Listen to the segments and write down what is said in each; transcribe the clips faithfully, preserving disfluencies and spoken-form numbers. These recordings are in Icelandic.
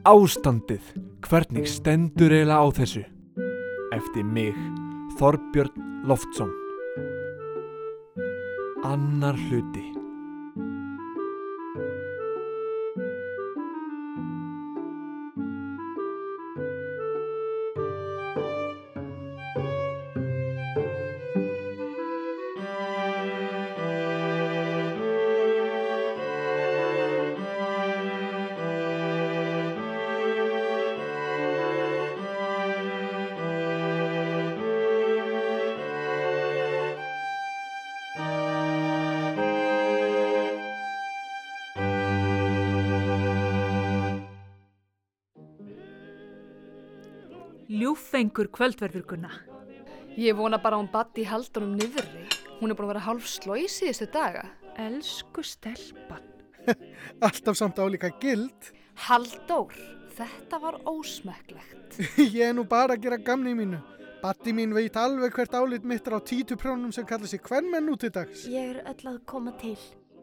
ástandið? Hvernig stendur eiginlega á þessu? Eftir mig, Þorbjörn Loftsson. Annar hluti. Ljúffengur kvöldverður, Gunna. Ég vona bara að hún Baddi haldi honum niðri. Hún er búin að vera hálf slói síðustu daga. Elsku stelpan. Alltaf samt álíka gild. Halldór, þetta var ósmekklegt. Ég er nú bara að gera gamni mínu. Baddi mín veit alveg hvert álit mitt er á títuprjónum sem kalla sig kvenmenn út í dags. Ég er öll að koma til.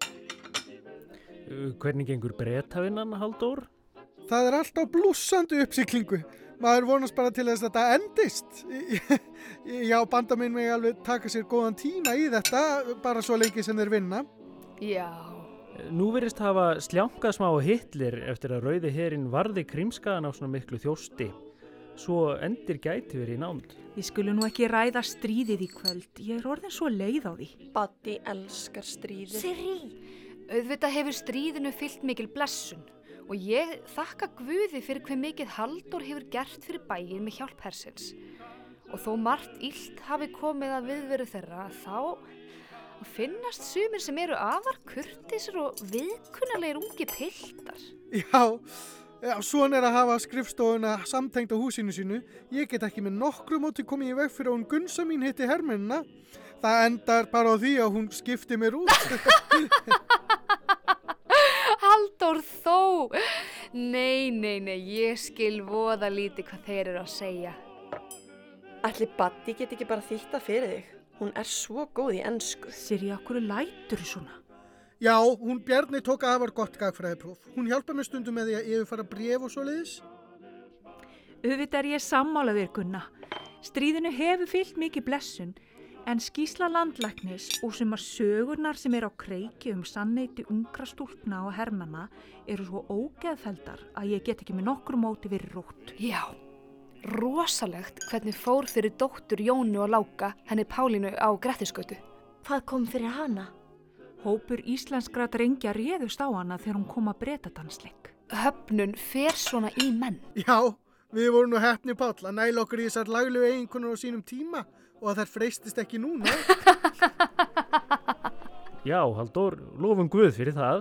Uh, hvernig gengur Bretavinnan, Halldór? Það er alltaf blússandi uppsiglingu. Maður vonast bara til þess að þetta endist. Já, banda minn mig alveg taka sér góðan tíma í þetta, bara svo lengi sem þeir vinna. Já. Nú virðist hafa sljánkað smá Hitler eftir að rauði herinn varði Krímskagan á svona miklu þjósti. Svo endir gæti verið í nánd. Við skulum nú ekki ræða stríðið í kvöld. Ég er orðin svo leið á því. Baddi elskar stríðið. Sirrí, auðvitað hefur stríðinu fyllt mikil blessun. Og ég þakka Guði fyrir hve mikið Halldór hefur gert fyrir bæinn með hjálp hersins. Og þó margt illt hafi komið að viðveru þeirra, þá finnast sumir sem eru afar kurteisir og viðkunnalegir ungi piltar. Já, já, svona er að hafa skrifstofuna samtengt á húsinu sínu. Ég get ekki með nokkru móti komið í veg fyrir að hún Gunsa mín hitti hermennina. Það endar bara á því að hún skipti mér út. Halldór þó! Nei, nei, nei, ég skil voða lítið hvað þeir eru að segja. Ætli Baddi get ekki bara þýtta fyrir þig. Hún er svo góð í ensku. Sirrí, af hverju lætur svona? Já, hún Bjarni tók afar gott gagfræðipróf. Hún hjálpar mér stundum með því að yfirfara bréf og svoleiðis. Auðvitað er ég sammála þér, Gunna. Stríðinu hefur fyllt mikið blessun. En skýrsla landlæknis og sumar sögurnar sem er á kreiki um sanneiti ungra stúlkna og hermanna eru svo ógeðfelldar að ég get ekki með nokkru móti verið rótt. Já, rosalegt hvernig fór fyrir dóttur Jónu og Láka, henni Pálínu á Grettisgötu. Hvað kom fyrir hana? Hópur íslenskra drengja réðust á hana þegar hún kom að Bretadansleik. Höfnun fer svona í menn. Já, við vorum nú heppni Páll að næla okkur í þessar laglegu eiginkonur á sínum tíma. Og að þær freystist ekki núna. Já, Halldór, lofum Guð fyrir það.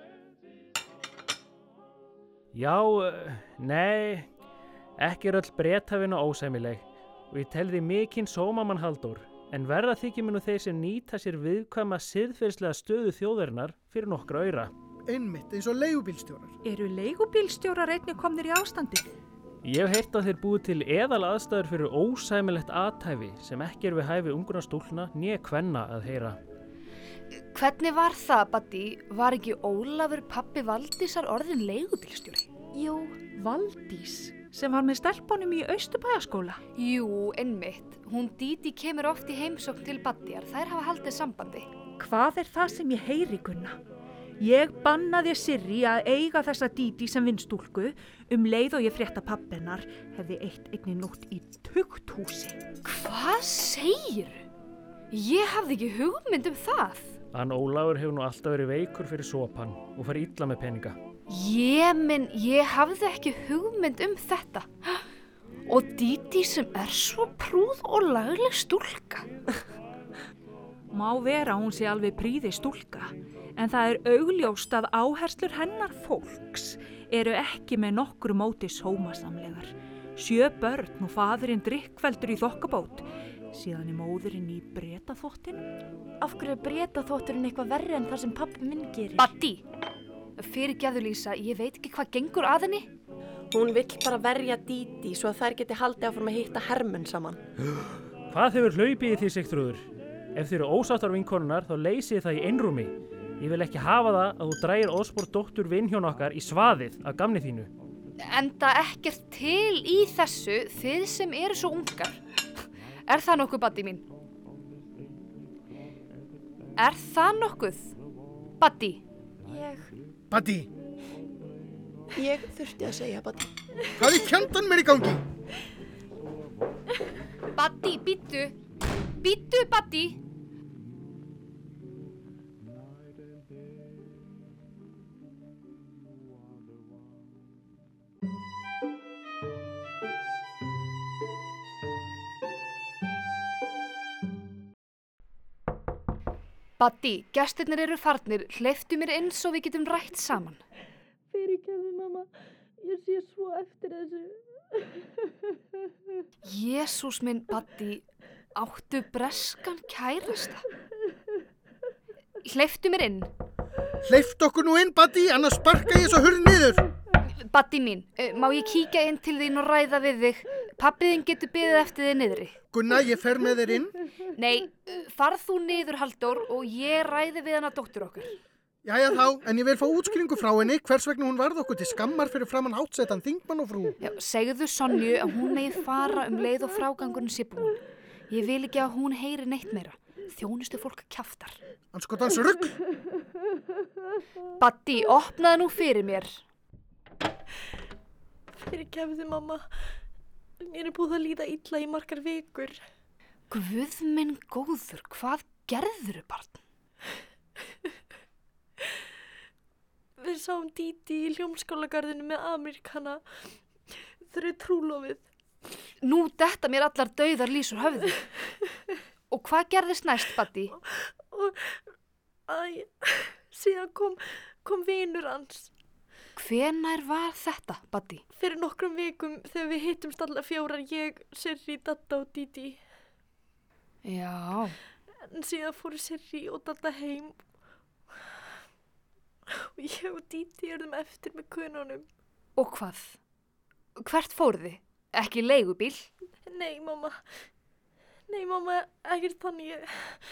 Já, nei, ekki er öll Bretavina ósæmileg og ég tel því mikinn sómamann Halldór, en verða þykir mér nú þeir sem nýta sér viðkvæma siðferðislega stöðu þjóðarinnar fyrir nokkra aura. Einmitt, eins og leigubílstjórar. Eru leigubílstjórar einnig komnir í ástandið? Ég hef heyrt að þeir búið til eðal aðstæður fyrir ósæmilegt athæfi sem ekki er við hæfi ungra stúlkna né kvenna að heyra. Hvernig var það, Baddi? Var ekki Ólafur pabbi Valdísar orðin leigubílstjóri? Jú, Valdís, sem var með stelpunum í Austurbæjarskóla. Jú, einmitt. Hún Díti kemur oft í heimsókn til Baddiar. Þær hafa haldið sambandi. Hvað er það sem ég heyri, Gunna? Ég bannaði Sirrí að eiga þessa Díti sem vinnstúlku um leið og ég frétta pabbennar hefði eitt einni nótt í tukthúsi. Hvað segir? Ég hafði ekki hugmynd um það. Hann Ólafur hefur nú alltaf verið veikur fyrir sopan og farið illa með peninga. Ég minn, ég hafði ekki hugmynd um þetta. Og Díti sem er svo prúð og lagleg stúlka. Má vera hún sé alveg príði stúlka. En það er augljóst að áherslur hennar fólks eru ekki með nokkru móti sómasamlegar. Sjö börn og faðurinn drikkveldur í þokkabót, síðan er móðurinn í Bretaþvottinu. Af hverju er Bretaþvotturinn eitthvað verri en það sem pabbi minn gerir? Baddi! Fyrirgefðu Lísa, ég veit ekki hvað gengur að henni. Hún vill bara verja Díti svo að þær geti haldið áfram að hitta hermenn saman. Hvað hefur hlaupið í því, Sigþrúður? Ef þið eru ósáttar vinkonunnar þá leysið það í einrúmi. Ég vil ekki hafa það að þú drægir óspor dóttur vinhjón okkar í svaðið af gamni þínu. enda ekkert til í þessu þið sem eru svo ungar. Er það nokkuð, Baddi mín? Er það nokkuð, Baddi? Ég, Baddi, ég þurfti að segja, Baddi. hvað er fjandann mér í gangi? Baddi, býttu. Býttu, Baddi. Baddi, gestirnir eru farnir. Hleyptu mér inn svo við getum rætt saman. Fyrirgefðu, mamma. Ég sé svo eftir þessu. Jesús minn, Baddi, áttu breskan kærasta? Hleyptu mér inn. Hleyft okkur nú inn, Baddi, annars sparka ég svo hurð niður. Baddi mín, eh, má ég kíkja inn til þín og ræða við þig? Pabbiðin getur beðið eftir þig niðri. Gunna, ég fer með þér inn. Nei, eh, farð þú niður, Halldór, og ég ræði við hana dóttur okkar. Jæja þá, en ég vil fá útskýringu frá henni hvers vegna hún varð okkur til skammar fyrir framann hátsettan þingmann og frú. Já, segðu Sonju að hún megi fara um leið og frágangurinn sé búinn. Ég vil ekki að hún heyri neitt meira. Þjónustu fólk kjaftar. Andskotans rugl. Baddi, opnaðu nú fyrir mér. Fyrirgefðu, mamma. Mér er búið að líða illa í margar vikur. Guð minn góður, hvað gerðurðu, barn? Við sáum Díti í hljómskálagarðinu með Ameríkana. Þau eru trúlofið. Nú detta mér allar dauðar lýsur höfði. Og hvað gerðist næst, Baddi? Og, æ, síðan kom, kom vinur hans. Hvenær var þetta, Baddi? Fyrir nokkrum vikum þegar við hittumst alla fjórar, ég, Sirri, Dadda og Díti. Já. En síðan fóru Sirri og Dadda heim. Og ég og Díti erum eftir með kununum. Og hvað? Hvert fóruð þið? Ekki leigubíl? Nei, mamma. Nei, mamma, ekkert þannig.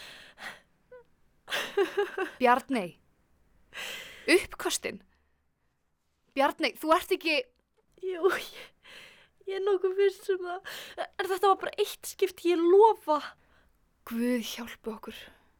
Bjarney. Uppkostin. Bjarney, þú ert ekki... Jú, ég, ég er nokkuð viss um það. En þetta var bara eitt skipt, ég lofa. Guð hjálpi okkur.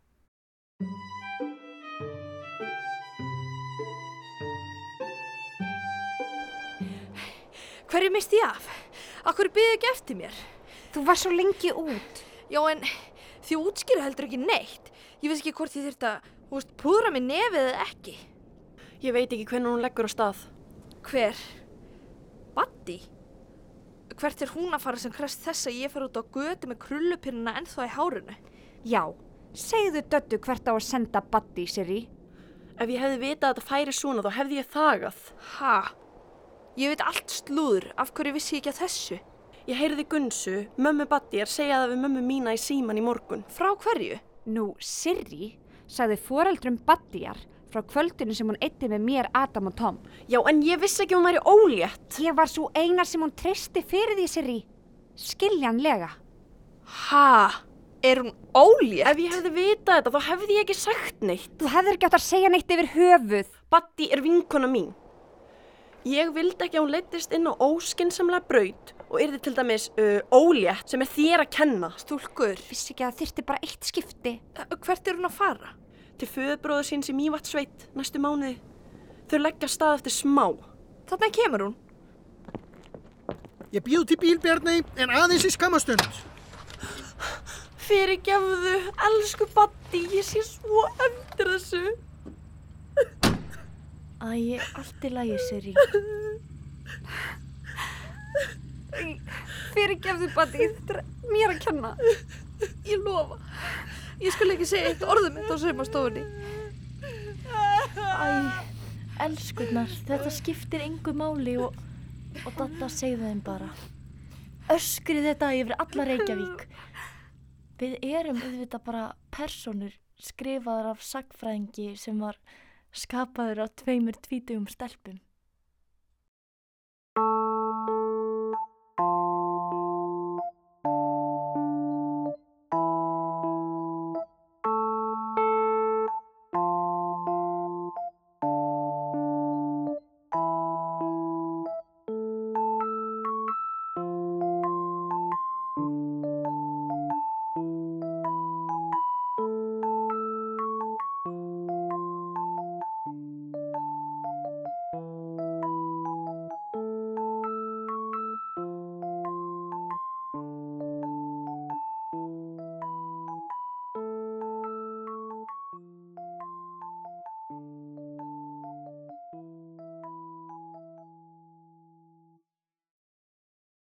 Hverju misti ég af? Akkur byggði ekki eftir mér? Þú var svo lengi út. Já, en því útskýri heldur ekki neitt. Ég veist ekki hvort ég þurft að, þú veist, púðra mig nefið eða ekki. Ég veit ekki hvernig hún leggur á stað. Hver? Baddi? Hvert er hún að fara sem krest þess að ég fara út á götu með krullupinnuna ennþá í hárinu? Já, segðu Döddu hvert á að senda Baddi, Sirri. Ef ég hefði vitað að þetta færi svona, þá hefði ég þagað. Ha? Ég veit allt slúður, af hverju vissi ég ekki að þessu? Ég heyrði Gunsu, mömmu Baddi, að segja það við mömmu mína í síman í morgun. Frá hverju? Nú, Sirri sagði foreldrum Baddiar frá kvöldinu sem hún eyddi með mér, Adam og Tom. Já, en ég vissi ekki að hún væri ólétt. Ég var svo eina sem hún treysti fyrir því, Sirri. Skiljanlega. Ha? Er hún ólétt? Ef ég hefði vitað þetta, þá hefði ég ekki sagt neitt. Þú hefðir ekki átt að segja neitt yfir höfuð. Baddi er vinkona mín. Ég vildi ekki að hún leiddist inn á óskynsamlega braut og yrði til dæmis uh, ólétt sem er þér að kenna. Stúlkur. Vissi ekki að það þyrfti bara eitt skipti. Hvert er hún að fara? Til föðurbróður síns í Mývatnssveit næstu mánuði. Þau leggja af stað eftir smá. Þarna kemur hún. Ég býð út í bíl, Bjarney, en aðeins í skammastund. Fyrirgefðu, elsku Baddi, ég sé svo eftir þessu. Æ, allt í lagi, Sirri. Fyrirgefðu, Baddi, þetta er mér að kenna. Ég lofa. Ég skulle ekki segja eitt orðum mitt á saumastofunni. Æ, elskurnar, þetta skiptir engu máli og, og Dadda segðu þeim bara. Öskrið þetta yfir alla Reykjavík. Við erum auðvitað bara persónur skrifaðar af sagnfræðingi sem var skapaður á tveimur tvítugum stelpum.